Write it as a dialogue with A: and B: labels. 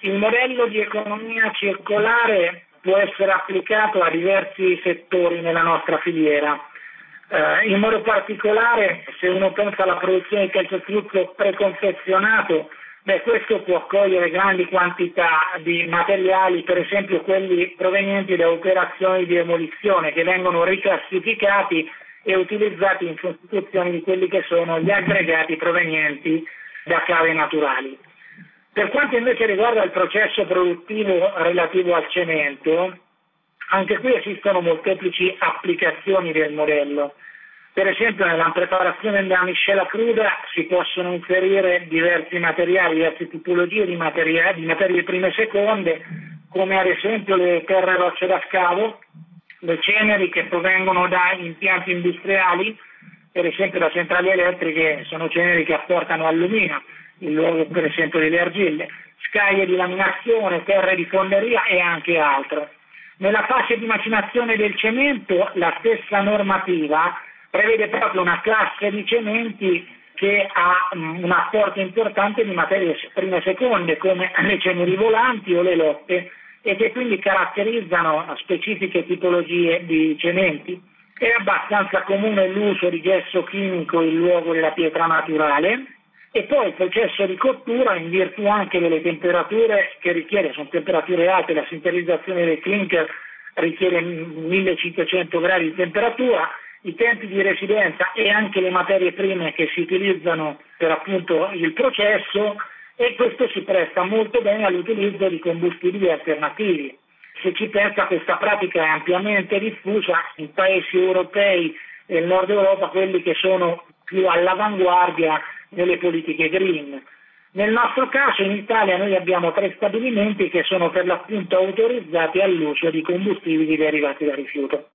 A: Il modello di economia circolare può essere applicato a diversi settori nella nostra filiera. In modo particolare, se uno pensa alla produzione di calzatuzzo preconfezionato, questo può cogliere grandi quantità di materiali, per esempio quelli provenienti da operazioni di demolizione, che vengono riclassificati e utilizzati in sostituzione di quelli che sono gli aggregati provenienti da cave naturali. Per quanto invece riguarda il processo produttivo relativo al cemento, anche qui esistono molteplici applicazioni del modello. Per esempio, nella preparazione della miscela cruda si possono inserire diversi materiali, diverse tipologie di materie prime e seconde, come ad esempio le terre rocce da scavo, le ceneri che provengono da impianti industriali, per esempio da centrali elettriche, sono ceneri che apportano alluminio, in luogo per esempio delle argille, scaglie di laminazione, terre di fonderia e anche altro. Nella fase di macinazione del cemento la stessa normativa prevede proprio una classe di cementi che ha un apporto importante di materie prime e seconde, come le ceneri volanti o le lotte, e che quindi caratterizzano specifiche tipologie di cementi. È abbastanza comune l'uso di gesso chimico in luogo della pietra naturale, e poi il processo di cottura, in virtù anche delle temperature che richiede, sono temperature alte, la sinterizzazione del clinker richiede 1500 gradi di temperatura, i tempi di residenza e anche le materie prime che si utilizzano per appunto il processo, e questo si presta molto bene all'utilizzo di combustibili alternativi. Se ci pensa, questa pratica è ampiamente diffusa in paesi europei del nord Europa, quelli che sono più all'avanguardia nelle politiche green. Nel nostro caso in Italia noi abbiamo 3 stabilimenti che sono per l'appunto autorizzati all'uso di combustibili derivati da rifiuto.